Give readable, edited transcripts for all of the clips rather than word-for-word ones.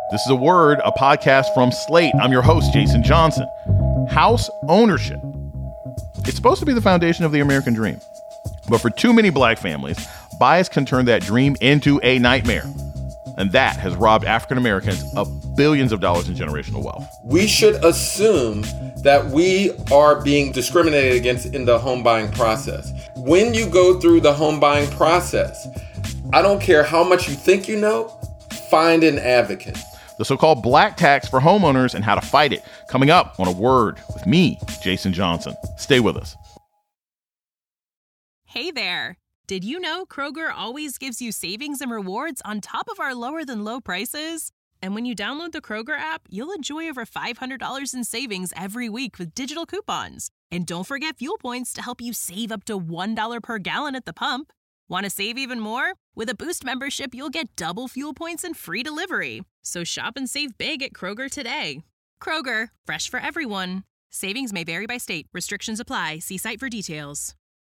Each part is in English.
This is a podcast from Slate. I'm your host, Jason Johnson. House ownership. It's supposed to be the foundation of the American dream. But for too many black families, bias can turn that dream into a nightmare. And that has robbed African Americans of billions of dollars in generational wealth. We should assume that we are being discriminated against in the home buying process. When you go through the home buying process, I don't care how much you think you know, find an advocate. The so-called black tax for homeowners and how to fight it. Coming up on A Word with me, Jason Johnson. Stay with us. Hey there. Did you know Kroger always gives you savings and rewards on top of our lower than low prices? And when you download the Kroger app, you'll enjoy over $500 in savings every week with digital coupons. And don't forget fuel points to help you save up to $1 per gallon at the pump. Want to save even more? With a Boost membership, you'll get double fuel points and free delivery. So shop and save big at Kroger today. Kroger, fresh for everyone. Savings may vary by state. Restrictions apply. See site for details.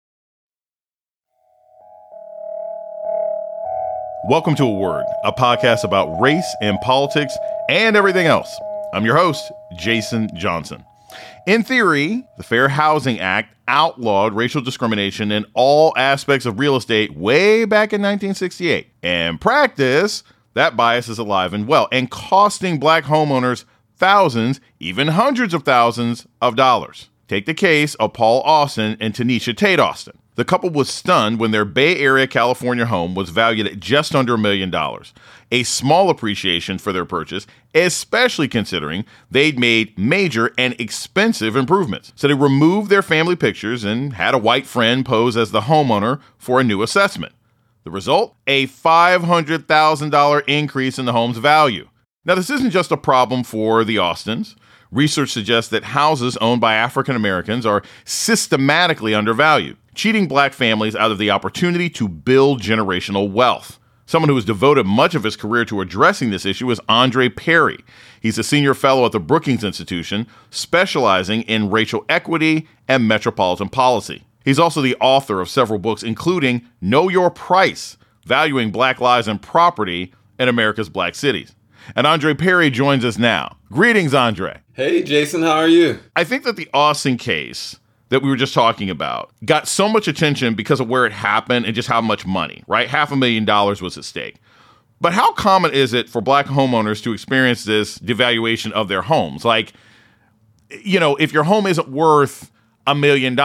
Welcome to A Word, a podcast about race and politics and everything else. I'm your host, Jason Johnson. In theory, the Fair Housing Act outlawed racial discrimination in all aspects of real estate way back in 1968. In practice, that bias is alive and well and costing black homeowners thousands, even hundreds of thousands of dollars. Take the case of Paul Austin and Tanisha Tate Austin. The couple was stunned when their Bay Area, California home was valued at just under $1 million, a small appreciation for their purchase, especially considering they'd made major and expensive improvements. So they removed their family pictures and had a white friend pose as the homeowner for a new assessment. The result? A $500,000 increase in the home's value. Now, this isn't just a problem for the Austins. Research suggests that houses owned by African Americans are systematically undervalued, cheating black families out of the opportunity to build generational wealth. Someone who has devoted much of his career to addressing this issue is Andre Perry. He's a senior fellow at the Brookings Institution, specializing in racial equity and metropolitan policy. He's also the author of several books, including Know Your Price, Valuing Black Lives and Property in America's Black Cities. And Andre Perry joins us now. Greetings, Andre. Hey, Jason, how are you? I think that the Austin case that we were just talking about got so much attention because of where it happened and just how much money, right? $500,000 was at stake. But how common is it for black homeowners to experience this devaluation of their homes? Like, you know, if your home isn't worth $1 million,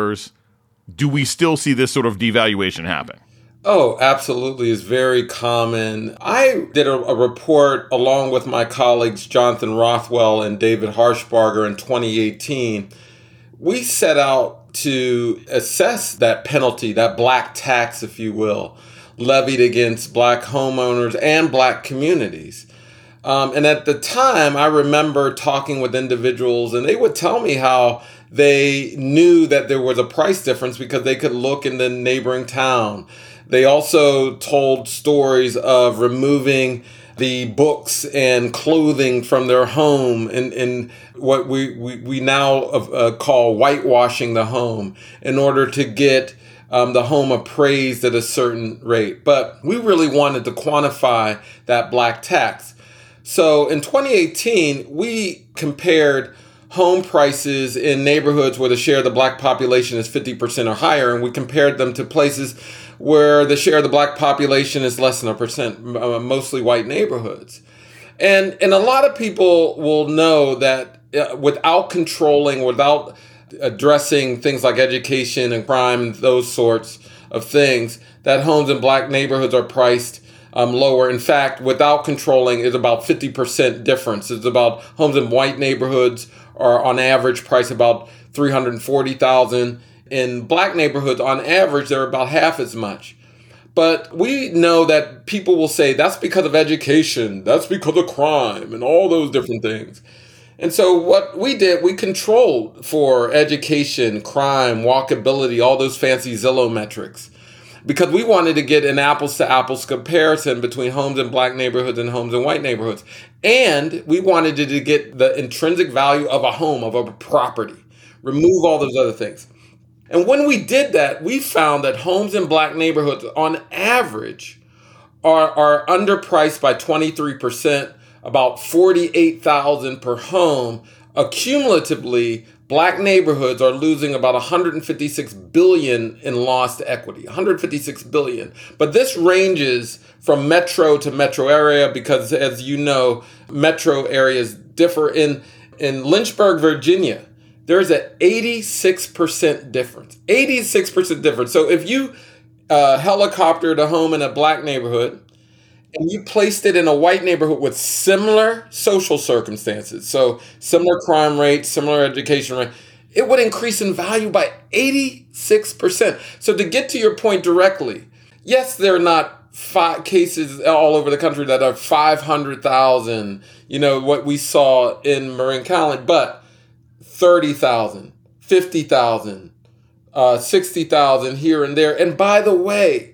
do we still see this sort of devaluation happen? Oh, absolutely. It's very common. I did a report along with my colleagues, Jonathan Rothwell and David Harshbarger in 2018. We set out to assess that penalty, that black tax, if you will, levied against black homeowners and black communities. And at the time, I remember talking with individuals and they would tell me how they knew that there was a price difference because they could look in the neighboring town. They also told stories of removing the books and clothing from their home and what we now call whitewashing the home in order to get the home appraised at a certain rate. But we really wanted to quantify that black tax. So in 2018, we compared home prices in neighborhoods where the share of the black population is 50% or higher, and we compared them to places where the share of the black population is less than 1%, mostly white neighborhoods. And a lot of people will know that without controlling, without addressing things like education and crime, those sorts of things, that homes in black neighborhoods are priced lower. In fact, without controlling, is about 50% difference. It's about homes in white neighborhoods are on average priced about $340,000. In black neighborhoods, on average, they're about half as much. But we know that people will say that's because of education, that's because of crime, and all those different things. And so what we did, we controlled for education, crime, walkability, all those fancy Zillow metrics, because we wanted to get an apples-to-apples comparison between homes in black neighborhoods and homes in white neighborhoods. And we wanted to get the intrinsic value of a home, of a property, remove all those other things. And when we did that, we found that homes in black neighborhoods on average are underpriced by 23%, about $48,000 per home, accumulatively, Black neighborhoods are losing about $156 billion in lost equity, $156 billion. But this ranges from metro to metro area because, as you know, metro areas differ. In Lynchburg, Virginia, there's an 86% difference. 86% difference. So if you helicoptered a home in a Black neighborhood and you placed it in a white neighborhood with similar social circumstances, so similar crime rate, similar education rate, it would increase in value by 86%. So to get to your point directly, yes, there are not 5 cases all over the country that are 500,000, what we saw in Marin County, but 30,000, 50,000, 60,000 here and there. And by the way,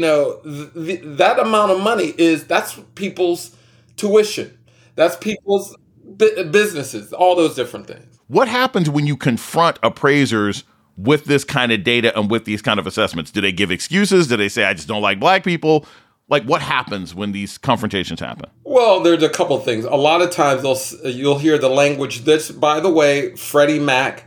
that amount of money that's people's tuition. That's people's businesses, all those different things. What happens when you confront appraisers with this kind of data and with these kind of assessments? Do they give excuses? Do they say, I just don't like Black people? Like, what happens when these confrontations happen? Well, there's a couple things. A lot of times you'll hear the language. This, by the way, Freddie Mac,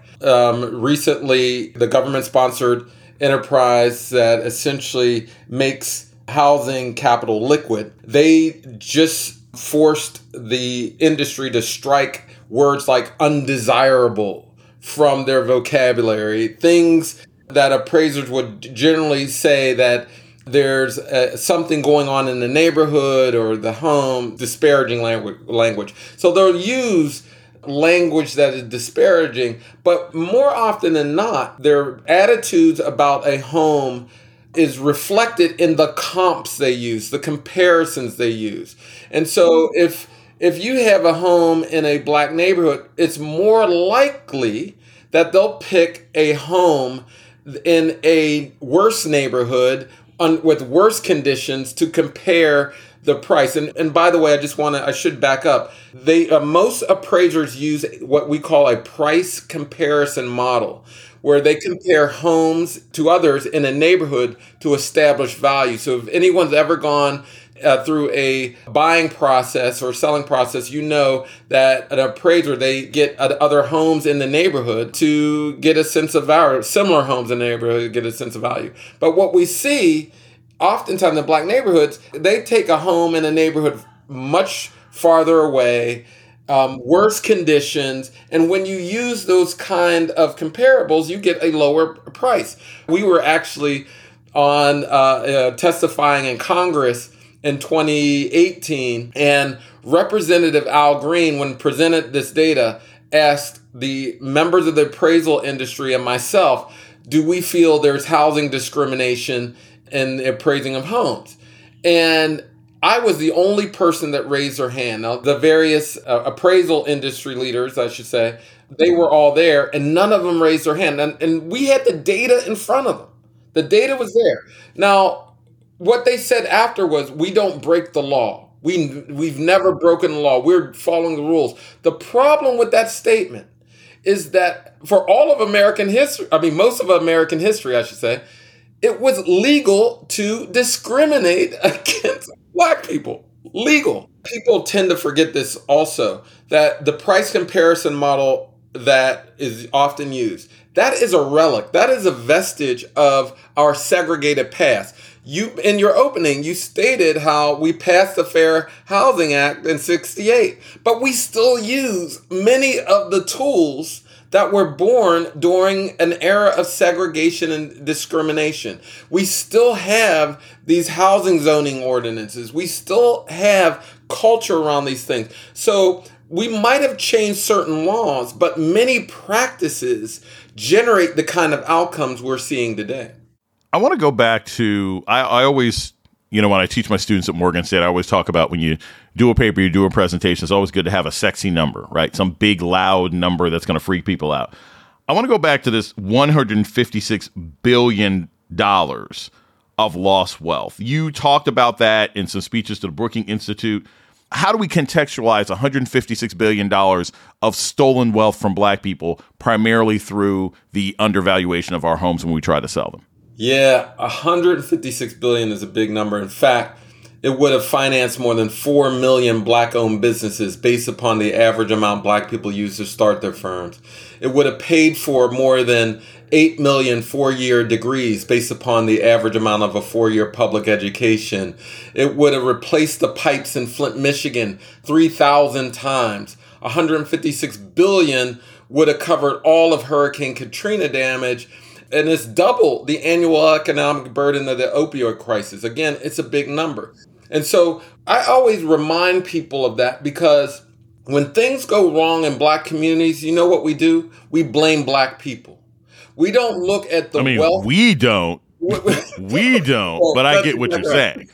recently, the government-sponsored enterprise that essentially makes housing capital liquid. They just forced the industry to strike words like undesirable from their vocabulary, things that appraisers would generally say that there's something going on in the neighborhood or the home, disparaging language. So they'll use language that is disparaging, but more often than not, their attitudes about a home is reflected in the comps they use, the comparisons they use. And so if you have a home in a Black neighborhood, it's more likely that they'll pick a home in a worse neighborhood with worse conditions to compare the price. And by the way, I should back up. Most appraisers use what we call a price comparison model, where they compare homes to others in a neighborhood to establish value. So if anyone's ever gone through a buying process or selling process, you know that an appraiser, they get other homes in the neighborhood to get a sense of value, similar homes in the neighborhood to get a sense of value. But what we see oftentimes in Black neighborhoods, they take a home in a neighborhood much farther away, worse conditions. And when you use those kind of comparables, you get a lower price. We were actually on testifying in Congress in 2018, and Representative Al Green, when presented this data, asked the members of the appraisal industry and myself, do we feel there's housing discrimination in the appraising of homes? And I was the only person that raised their hand. Now, the various appraisal industry leaders, I should say, they were all there, and none of them raised their hand. And we had the data in front of them. The data was there. Now, what they said after was, we don't break the law. We've never broken the law. We're following the rules. The problem with that statement is that for all of American history, most of American history, I should say, it was legal to discriminate against Black people. Legal. People tend to forget this also, that the price comparison model that is often used, that is a relic. That is a vestige of our segregated past. In your opening, you stated how we passed the Fair Housing Act in '68, but we still use many of the tools that were born during an era of segregation and discrimination. We still have these housing zoning ordinances. We still have culture around these things. So we might have changed certain laws, but many practices generate the kind of outcomes we're seeing today. I want to go back to, I always, when I teach my students at Morgan State, I always talk about when you do a paper, you do a presentation, it's always good to have a sexy number, right? Some big, loud number that's going to freak people out. I want to go back to this $156 billion of lost wealth. You talked about that in some speeches to the Brookings Institute. How do we contextualize $156 billion of stolen wealth from Black people, primarily through the undervaluation of our homes when we try to sell them? Yeah, $156 billion is a big number. In fact, It would have financed more than 4 million Black-owned businesses based upon the average amount Black people use to start their firms. It would have paid for more than 8 million four-year degrees based upon the average amount of a four-year public education. It would have replaced the pipes in Flint, Michigan 3,000 times. $156 billion would have covered all of Hurricane Katrina damage. And it's double the annual economic burden of the opioid crisis. Again, it's a big number. And so I always remind people of that, because when things go wrong in Black communities, you know what we do? We blame Black people. We don't look at the wealth. We don't. We don't, but I get what you're saying.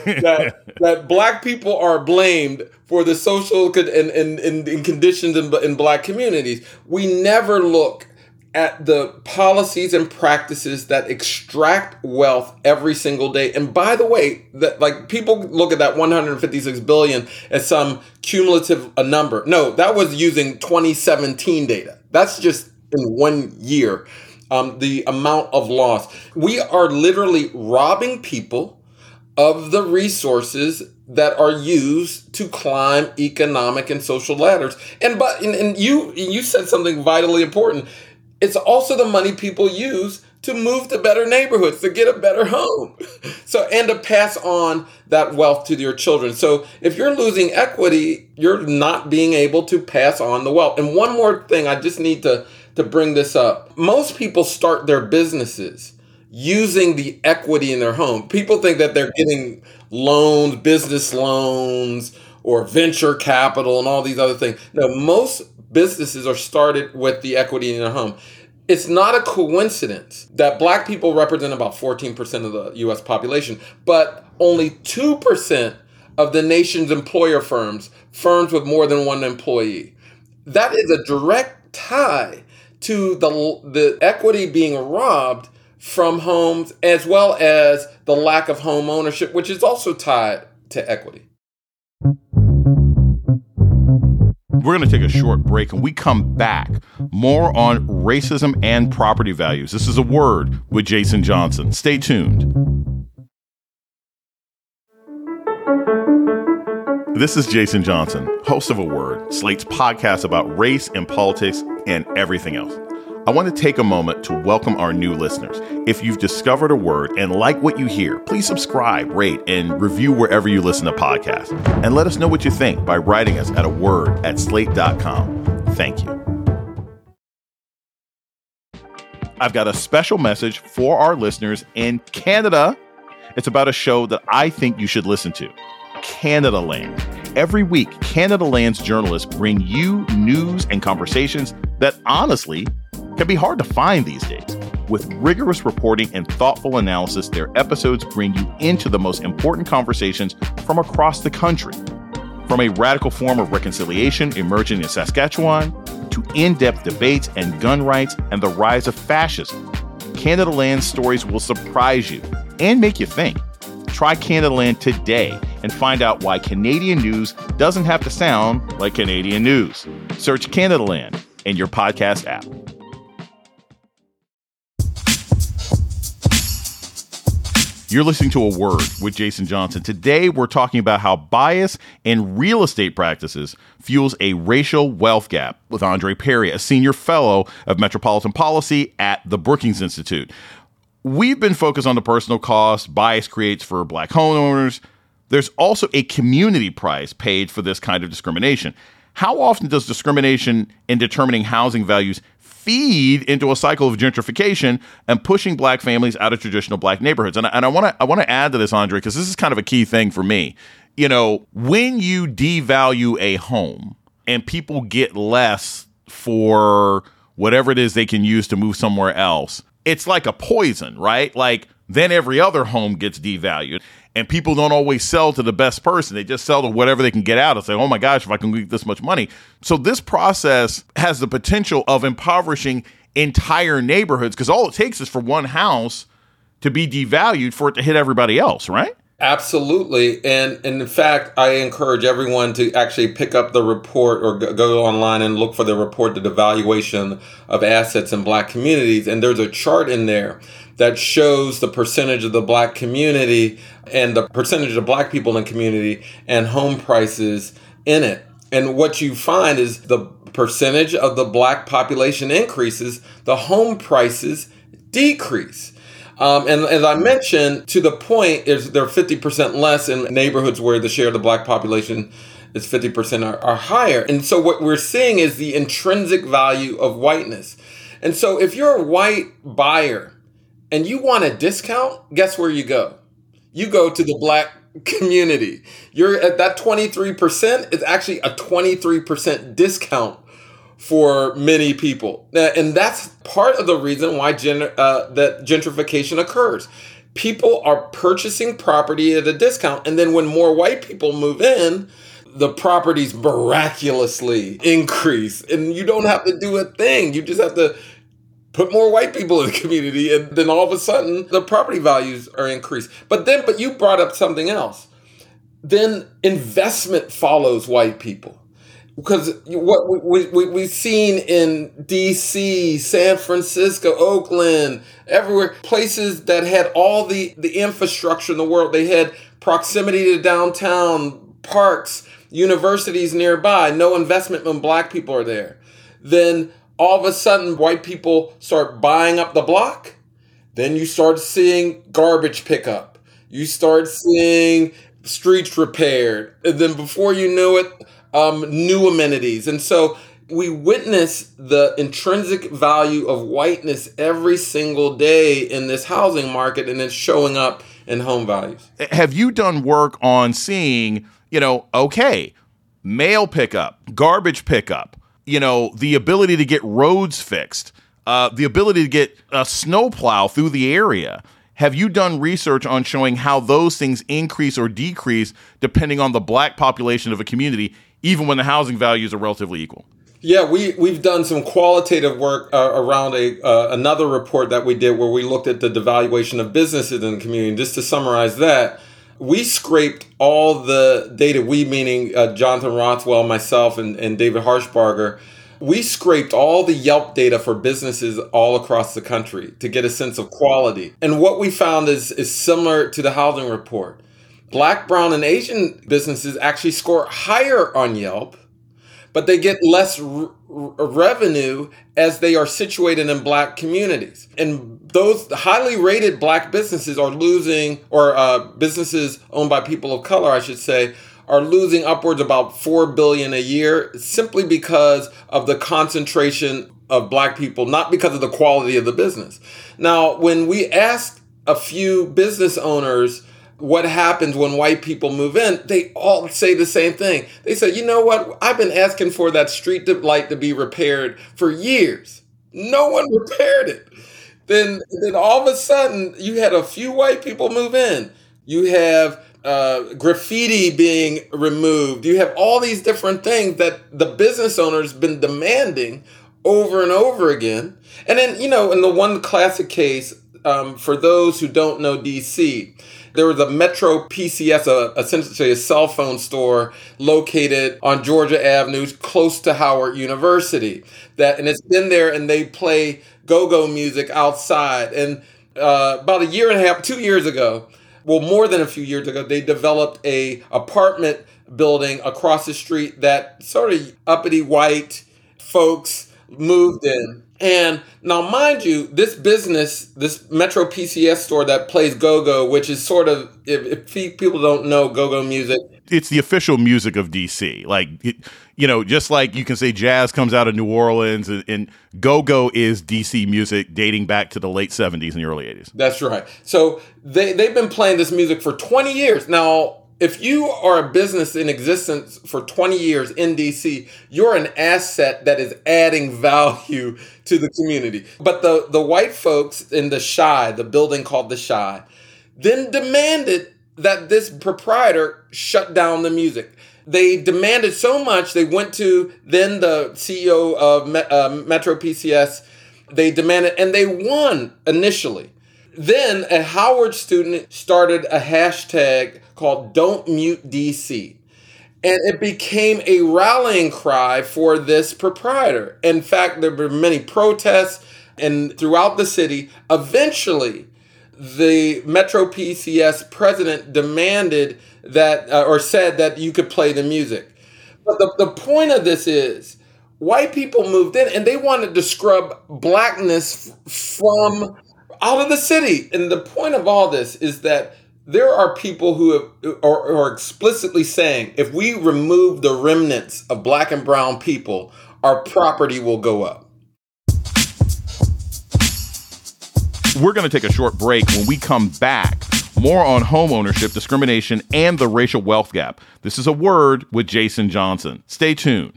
that Black people are blamed for the social and conditions in Black communities. We never look at the policies and practices that extract wealth every single day. And by the way, that people look at that 156 billion as some cumulative number. No, that was using 2017 data. That's just in 1 year. The amount of loss. We are literally robbing people of the resources that are used to climb economic and social ladders. And you said something vitally important. It's also the money people use to move to better neighborhoods, to get a better home, and to pass on that wealth to your children. So if you're losing equity, you're not being able to pass on the wealth. And one more thing, I just need to bring this up. Most people start their businesses using the equity in their home. People think that they're getting loans, business loans, or venture capital and all these other things. No, most businesses are started with the equity in their home. It's not a coincidence that Black people represent about 14% of the U.S. population, but only 2% of the nation's employer firms with more than one employee. That is a direct tie to the equity being robbed from homes, as well as the lack of home ownership, which is also tied to equity. We're going to take a short break, and we come back. More on racism and property values. This is A Word with Jason Johnson. Stay tuned. This is Jason Johnson, host of A Word, Slate's podcast about race and politics and everything else. I want to take a moment to welcome our new listeners. If you've discovered A Word and like what you hear, please subscribe, rate, and review wherever you listen to podcasts. And let us know what you think by writing us at aword@slate.com. Thank you. I've got a special message for our listeners in Canada. It's about a show that I think you should listen to. Canadaland. Every week, Canadaland's journalists bring you news and conversations that honestly can be hard to find these days. With rigorous reporting and thoughtful analysis, their episodes bring you into the most important conversations from across the country. From a radical form of reconciliation emerging in Saskatchewan to in-depth debates and gun rights and the rise of fascism, Canadaland's stories will surprise you and make you think. Try Canadaland today and find out why Canadian news doesn't have to sound like Canadian news. Search Canadaland in your podcast app. You're listening to A Word with Jason Johnson. Today, we're talking about how bias in real estate practices fuels a racial wealth gap with Andre Perry, a senior fellow of metropolitan policy at the Brookings Institute. We've been focused on the personal cost bias creates for Black homeowners. There's also a community price paid for this kind of discrimination. How often does discrimination in determining housing values feed into a cycle of gentrification and pushing Black families out of traditional Black neighborhoods? And I want to add to this, Andre, because this is kind of a key thing for me. You know, when you devalue a home and people get less for whatever it is they can use to move somewhere else, it's like a poison, right? Like then every other home gets devalued. And people don't always sell to the best person. They just sell to whatever they can get out and say, oh my gosh, if I can get this much money. So this process has the potential of impoverishing entire neighborhoods because all it takes is for one house to be devalued for it to hit everybody else, right? Absolutely. And in fact, I encourage everyone to actually pick up the report or go online and look for the report, The Devaluation of Assets in Black Communities. And there's a chart in there that shows the percentage of the Black community and the percentage of Black people in the community and home prices in it. And what you find is the percentage of the Black population increases, the home prices decrease. And as I mentioned, to the point, they're 50% less in neighborhoods where the share of the Black population is 50% are higher. And so what we're seeing is the intrinsic value of whiteness. And so if you're a white buyer and you want a discount, guess where you go? You go to the Black community. You're at that 23% is actually a 23% discount for many people. And that's part of the reason why that gentrification occurs. People are purchasing property at a discount. And then when more white people move in, the properties miraculously increase. And you don't have to do a thing. You just have to put more white people in the community. And then all of a sudden, the property values are increased. But you brought up something else. Then investment follows white people. Because what we've seen in D.C., San Francisco, Oakland, everywhere, places that had all the infrastructure in the world. They had proximity to downtown, parks, universities nearby, no investment when Black people are there. Then all of a sudden, white people start buying up the block. Then you start seeing garbage pickup. You start seeing streets repaired. And then before you know it, new amenities. And so we witness the intrinsic value of whiteness every single day in this housing market, and it's showing up in home values. Have you done work on seeing, mail pickup, garbage pickup, the ability to get roads fixed, the ability to get a snowplow through the area? Have you done research on showing how those things increase or decrease depending on the Black population of a community, even when the housing values are relatively equal? Yeah, we've done some qualitative work around another report that we did where we looked at the devaluation of businesses in the community. Just to summarize that, we scraped all the data, we meaning Jonathan Rothwell, myself, and David Harshbarger. We scraped all the Yelp data for businesses all across the country to get a sense of quality. And what we found is similar to the housing report. Black, brown, and Asian businesses actually score higher on Yelp, but they get less revenue as they are situated in Black communities. And those highly rated Black businesses are losing, or businesses owned by people of color, I should say, are losing upwards about $4 billion a year simply because of the concentration of Black people, not because of the quality of the business. Now, when we asked a few business owners what happens when white people move in, they all say the same thing. They say, you know what? I've been asking for that street light to be repaired for years. No one repaired it. Then all of a sudden, you had a few white people move in. You have graffiti being removed. You have all these different things that the business owner's been demanding over and over again. And then, in the one classic case, for those who don't know DC, there was a Metro PCS, essentially a cell phone store located on Georgia Avenue, close to Howard University. And it's been there, and they play go-go music outside. And about a year and a half, 2 years ago, well, more than a few years ago, they developed a apartment building across the street that sort of uppity white folks moved in. And now, mind you, this business, this Metro PCS store that plays go-go, which is sort of, if people don't know go-go music, it's the official music of DC. Just like you can say jazz comes out of New Orleans, and go-go is DC music dating back to the late 70s and the early 80s. That's right. So they've been playing this music for 20 years. Now, if you are a business in existence for 20 years in DC, you're an asset that is adding value to the community. But the white folks in the Chi, the building called the Chi, then demanded that this proprietor shut down the music. They demanded so much, they went to then the CEO of Metro PCS. They demanded, and they won initially. Then a Howard student started a hashtag called Don't Mute DC. And it became a rallying cry for this proprietor. In fact, there were many protests. and throughout the city. Eventually, the Metro PCS president demanded that, or said that you could play the music. But the point of this is, white people moved in and they wanted to scrub blackness from out of the city. And the point of all this is that there are people who are explicitly saying, if we remove the remnants of black and brown people, our property will go up. We're going to take a short break. When we come back, more on home ownership, discrimination, and the racial wealth gap. This is A Word with Jason Johnson. Stay tuned.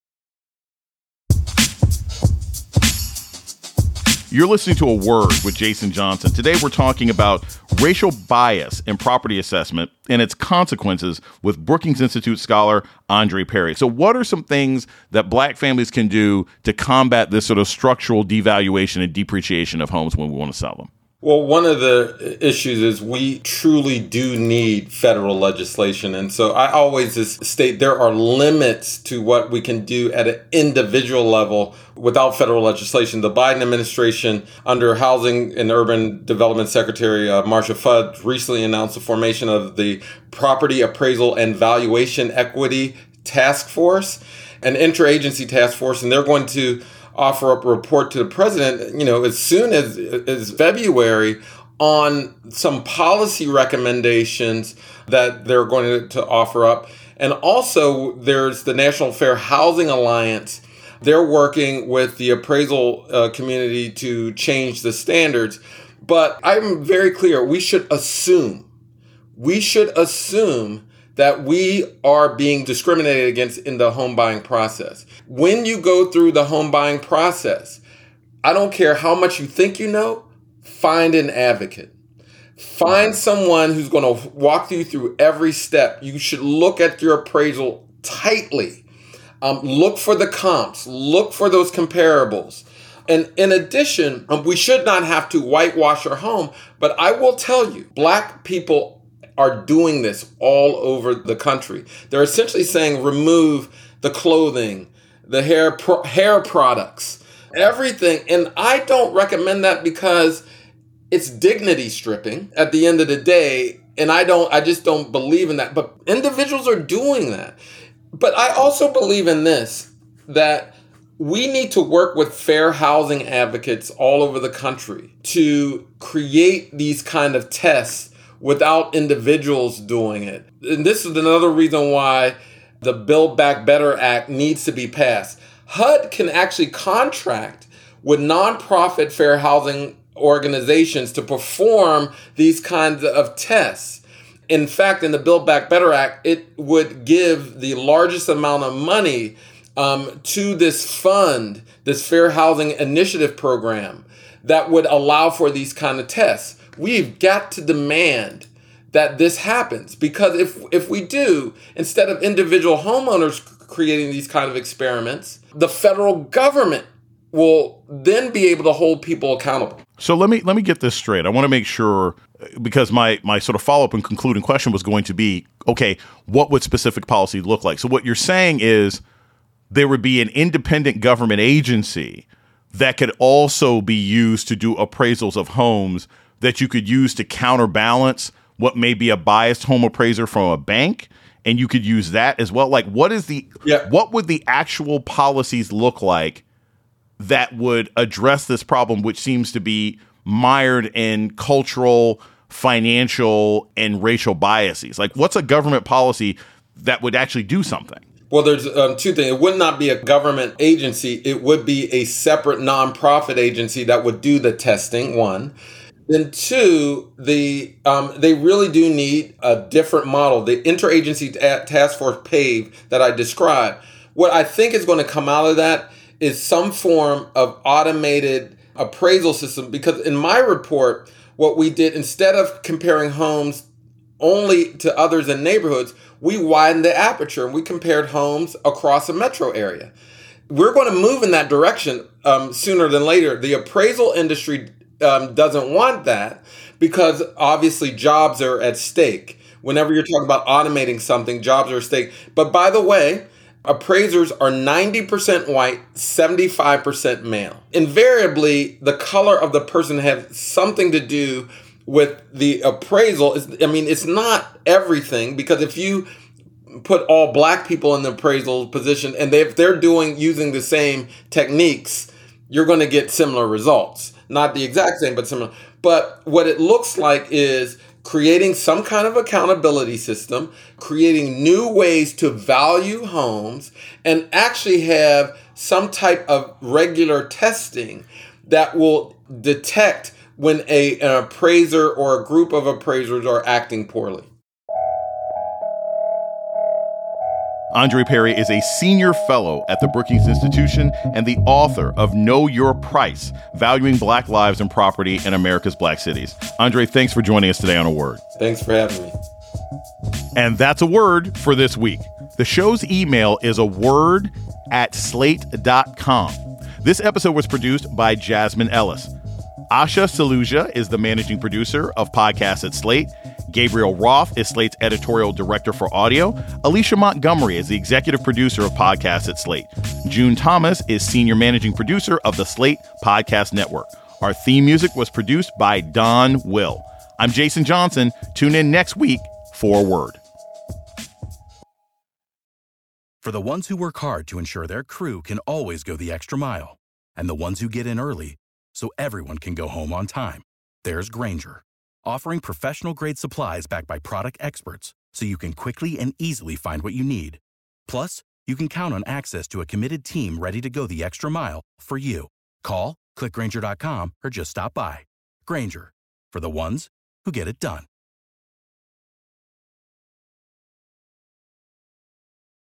You're listening to A Word with Jason Johnson. Today, we're talking about racial bias in property assessment and its consequences with Brookings Institute scholar Andre Perry. So what are some things that black families can do to combat this sort of structural devaluation and depreciation of homes when we want to sell them? Well, one of the issues is we truly do need federal legislation. And so I always state there are limits to what we can do at an individual level without federal legislation. The Biden administration, under Housing and Urban Development Secretary Marcia Fudge, recently announced the formation of the Property Appraisal and Valuation Equity Task Force, an interagency task force, and they're going to offer up a report to the president, as soon as February, on some policy recommendations that they're going to offer up. And also there's the National Fair Housing Alliance. They're working with the appraisal community to change the standards. But I'm very clear, we should assume that we are being discriminated against in the home buying process. When you go through the home buying process, I don't care how much you think you know, find an advocate. Find someone who's going to walk you through every step. You should look at your appraisal tightly. Look for the comps. Look for those comparables. And in addition, we should not have to whitewash our home. But I will tell you, black people are doing this all over the country. They're essentially saying remove the clothing, the hair products, everything. And I don't recommend that because it's dignity stripping at the end of the day. And I just don't believe in that. But individuals are doing that. But I also believe in this, that we need to work with fair housing advocates all over the country to create these kind of tests without individuals doing it. And this is another reason why the Build Back Better Act needs to be passed. HUD can actually contract with nonprofit fair housing organizations to perform these kinds of tests. In fact, in the Build Back Better Act, it would give the largest amount of money to this fund, this Fair Housing Initiative program, that would allow for these kind of tests. We've got to demand that this happens, because if we do, instead of individual homeowners creating these kind of experiments, the federal government will then be able to hold people accountable. So let me get this straight. I want to make sure, because my sort of follow-up and concluding question was going to be, okay, what would specific policy look like? So what you're saying is there would be an independent government agency that could also be used to do appraisals of homes that you could use to counterbalance what may be a biased home appraiser from a bank, and you could use that as well. Like, what would the actual policies look like that would address this problem, which seems to be mired in cultural, financial, and racial biases? Like, what's a government policy that would actually do something? Well, there's two things. It would not be a government agency. It would be a separate nonprofit agency that would do the testing, one. Then two, they really do need a different model. The interagency task force PAVE that I described, what I think is going to come out of that is some form of automated appraisal system. Because in my report, what we did, instead of comparing homes only to others in neighborhoods, we widened the aperture and we compared homes across a metro area. We're going to move in that direction sooner than later. The appraisal industry doesn't want that because obviously jobs are at stake. Whenever you're talking about automating something, jobs are at stake. But by the way, Appraisers are 90% white, 75% male. Invariably, the color of the person has something to do with the appraisal. It's not everything, because if you put all black people in the appraisal position and if they're using the same techniques, you're going to get similar results. Not the exact same, but similar. But what it looks like is creating some kind of accountability system, creating new ways to value homes, and actually have some type of regular testing that will detect when an appraiser or a group of appraisers are acting poorly. Andre Perry is a senior fellow at the Brookings Institution and the author of Know Your Price, Valuing Black Lives and Property in America's Black Cities. Andre, thanks for joining us today on A Word. Thanks for having me. And that's A Word for this week. The show's email is aword@slate.com. This episode was produced by Jasmine Ellis. Asha Saluja is the managing producer of Podcasts at Slate. Gabriel Roth is Slate's editorial director for audio. Alicia Montgomery is the executive producer of Podcasts at Slate. June Thomas is senior managing producer of the Slate Podcast Network. Our theme music was produced by Don Will. I'm Jason Johnson. Tune in next week for A Word. For the ones who work hard to ensure their crew can always go the extra mile, and the ones who get in early so everyone can go home on time, there's Grainger, offering professional-grade supplies backed by product experts so you can quickly and easily find what you need. Plus, you can count on access to a committed team ready to go the extra mile for you. Call, click Grainger.com, or just stop by. Grainger, for the ones who get it done.